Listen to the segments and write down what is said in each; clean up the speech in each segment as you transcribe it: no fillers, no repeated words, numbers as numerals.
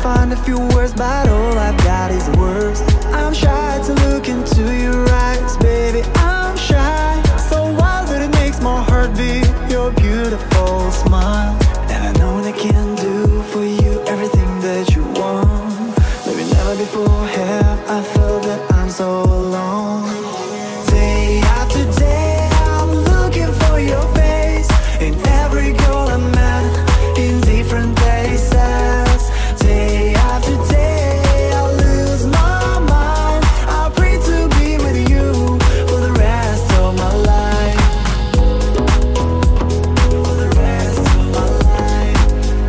find a few words, but all I've got is the worst. I'm shy to look into your eyes, baby, I'm shy. So wild that it makes my heart beat, your beautiful smile. And I know that I can do for you everything that you want. Maybe never before have I felt that I'm so alone. Day after day I'm looking for your face in every girl I met, in different places. Day after day I lose my mind. I pray to be with you for the rest of my life. For the rest of my life.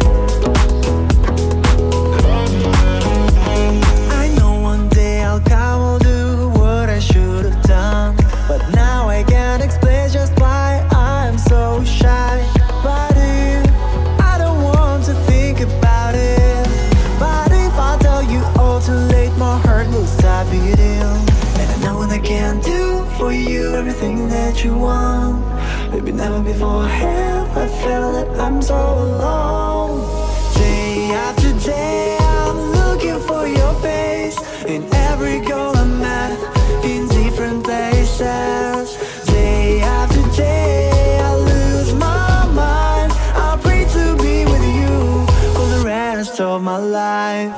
I know one day I'll come, I'll do what I should have done, but now I can't explain just why I'm so shy. But if I don't want to think about it, but if I tell you all too late, my heart will stop beating. And I know that I can do for you everything that you want. Maybe never before have I felt that I'm so alone. Day after day I'm looking for your face in every girl I met, in different places. Day after day I lose my mind. I pray to be with you for the rest of my life.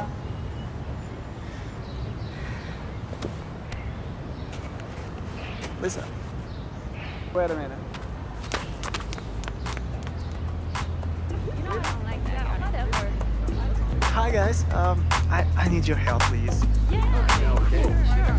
Listen. Wait a minute. You know I don't like that. Whatever. Hi guys. I need your help, please. Yeah. Okay. Sure.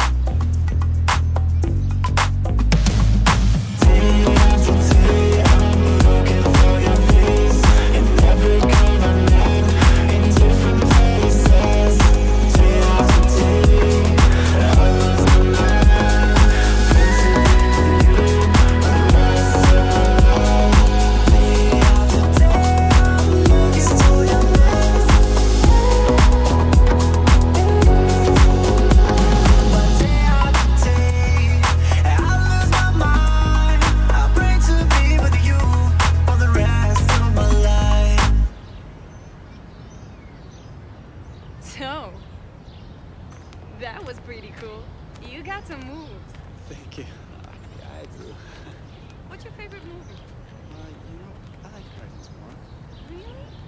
Day after day I'm looking for your face in every girl I met, in different places. Day after day I lose my mind. Pray to be with you for the rest of my life. Day after day I'm looking for your face. But day after day I lose my mind. I pray to be with you for the rest of my life. So, that was pretty cool. You got some moves. Thank you. Yeah, I do. What's your favorite movie? I like cartoons more. Really?